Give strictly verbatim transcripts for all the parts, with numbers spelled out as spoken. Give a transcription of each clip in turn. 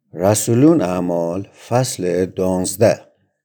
رسولون اعمال فصل دانزده.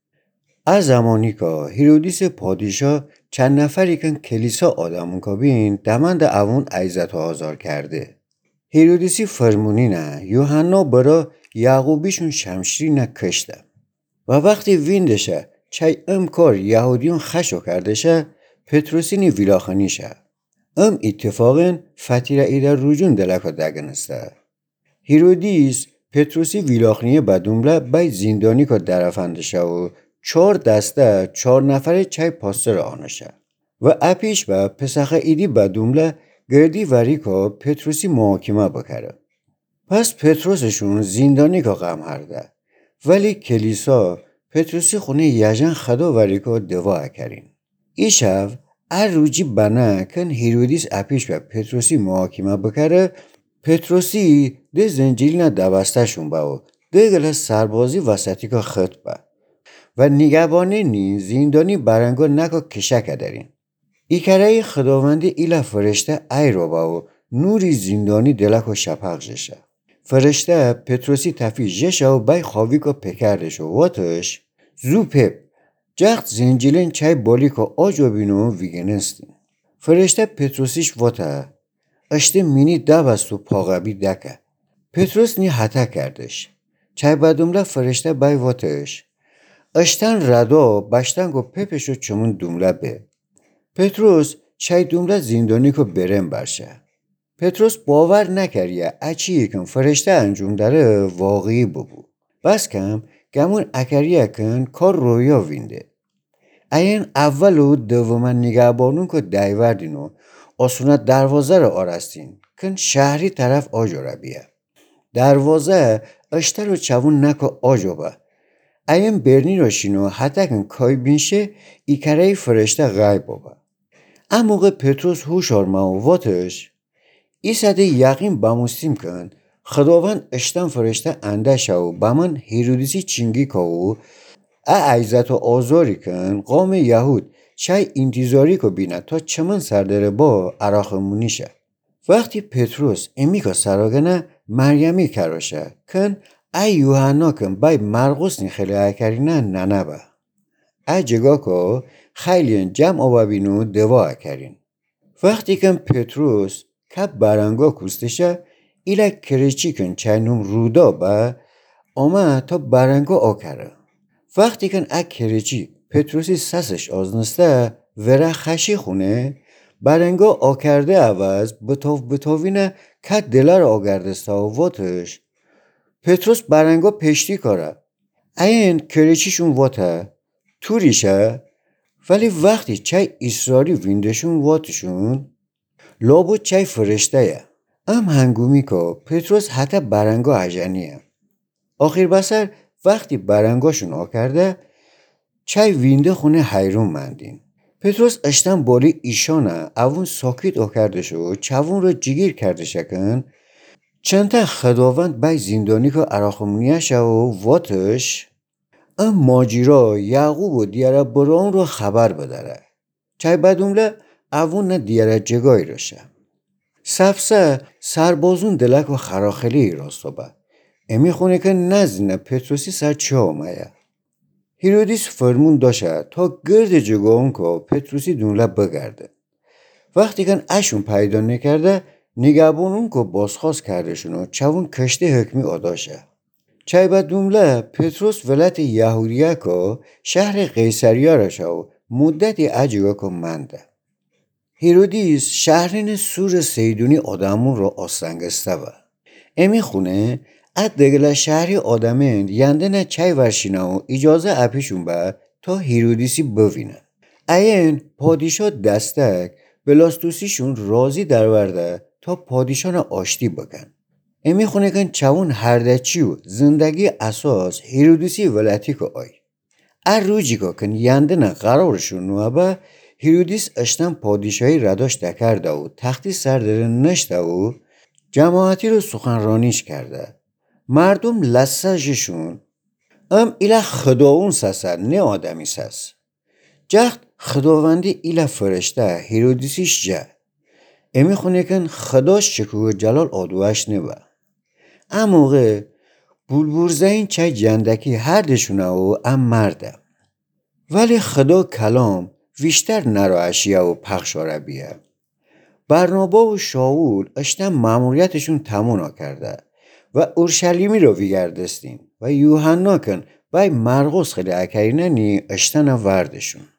از زمانی که هیرودیس پادشاه چند نفری کن کلیسا آدمون که بین دمند اوون عیزت و آزار کرده. هیرودیسی فرمونی نه یوحنا برا یعقوبیشون شمشیری نه کشته و وقتی ویندشه چای ام کار یهودیون خشو کردشه پتروسینی ویلاخنیشه ام اتفاقاً فتیره ایده روجون دلکا دگنسته. هیرودیس پتروسی ویلاخنیه بدونبله بای زندانی که درفندشه و چهار دسته چهار نفره چای پاستر آنشه و اپیش و پسخه ایدی بدونبله گردی وری که پتروسی محاکمه بکره. پس پتروسشون زندانی که غم هرده ولی کلیسا پتروسی خونه یجن خدا وری که دوا کرین. ای شب ار روجی بنا کن هیرودیس اپیش و پتروسی محاکمه بکره پتروسی ده زنجیل نه دوسته شون با و ده گله سربازی وسطی که خط با و نگهبانه نی زندانی برنگا نکا کشک دارین. ای کرای خداوندی ایلا فرشته ای رو با و نوری زندانی دلک و شپق جشه. فرشته پتروسی تفی جشه و بای خواهی که پکردش و واتش زو پپ جخت زنجیلین چای بالی که آجو بینو ویگنستین. فرشته پتروسیش واته اشته مینی دو است و پاقبی دکه. پتروس نی حتا کردش. چای بدومله فرشته بای واتش اشتن ردا بشتن گو پپشو چمون دومله به. پتروس چای دومله زندانی که برم برشه. پتروس باور نکریه اچی یکم فرشته انجام داره واقعی ببو. بس کم گمون اکریه کن کار رویا وینده. این اول و دومن نگهبانون که دایوردین و آسونت دروازه رو آرستین کن شهری طرف آجو را بیه. دروازه اشتر و چوون نکو آجو با. این برنی رو شینو حتی کن کای بینشه ای کره فرشته غیب با. ام موقع پتروس هوشار ما و واتش ای سده یقین بموستیم کن خداوند اشتن فرشته انده شو با من هیرودیسی چینگی که و ا عیزت و آزاری کن قوم یهود چای انتظاری که بینه تا چمن سردره با عراقمونیشه. وقتی پتروس امی که سراغنه مریمی کراشه کن ای یوحنا کن بای مرقس نی خیلی اکرینه ننه با. ای جگا که خیلی جمع آبا بینو دوا اکرین. وقتی کن پتروس کب برنگا کستشه ایلا کرچی کن چای نوم رودا با آمه تا برنگا آکره. وقتی کن ای کرچی پتروسی سسش آزنسته وره خشی خونه برنگا آکرده عوض بطاف بطاوینه که دلر آگردسته و واتش پتروس برنگا پشتی کاره این کرچیشون واته توریشه ولی وقتی چای اصراری ویندشون واتشون لابو چای فرشته یه. ام هنگومی که پتروس حتی برنگا عجنیه. آخر بسر وقتی برنگاشون آکرده چای وینده خونه حیرون مندین. پتروس اشتن بالی ایشانه اوون ساکت آکرده شو چوون رو جگیر کرده شکن چند تا خداوند بای زندانی که عراقمونیه شو و واتش ام ماجیرا یعقوب و دیاره بران رو خبر بداره. چای بدونله اوون نه دیاره جگای روشه. سفسه سربازون دلک و خراخلی راستو با. امی خونه که نزدینه پتروسی سر چه آمایه. هیرودیس فرمون داشه تا گرد جگاون که پتروسی دونله بگرده. وقتی کن اشون پیدا نکرده نگهبانون که بازخواست کرده شونو چوون کشته حکمی آداشه. چای بعد دونله پتروس ولایت یهودیه که شهر قیصریه را شو مدتی اجگا که منده. هیرودیس شهرین سور سیدونی آدمون را آسنگسته با. امی خونه ات دگله شهری آدمین ینده نه چای ورشینه و اجازه اپیشون با تا هیرودیسی بوینه. این پادیشاه دستک بلاستوسیشون راضی درورده تا پادیشان آشتی بکن. امی خونه کن چون هردچی و زندگی اساس هیرودیسی ولایتی که آی. ار روجی که کن ینده نه قرارشون نوه با هیرودیس اشتن پادیشاهی رداش دکرده و تختی سردره نشته و جماعتی رو سخنرانیش کرده. مردم لسجشون ام ایلا خداون سسر نه آدمی سس. جخت خداوندی ایلا فرشته هیرودیسیش جه. امی خونه کن خداش شکوه جلال آدوهش نبا. ام موقع بولبورزین چه جندکی هر دشونه و ام مرده. ولی خدا کلام ویشتر نراشیه و پخشاره بیه. برنابا و شاول اشتن ماموریتشون تمونا کرده و اورشلیمی رو ویگردستین و یوحنا کن بای مرقس خیلی اکرینه نی اشتن وردشون.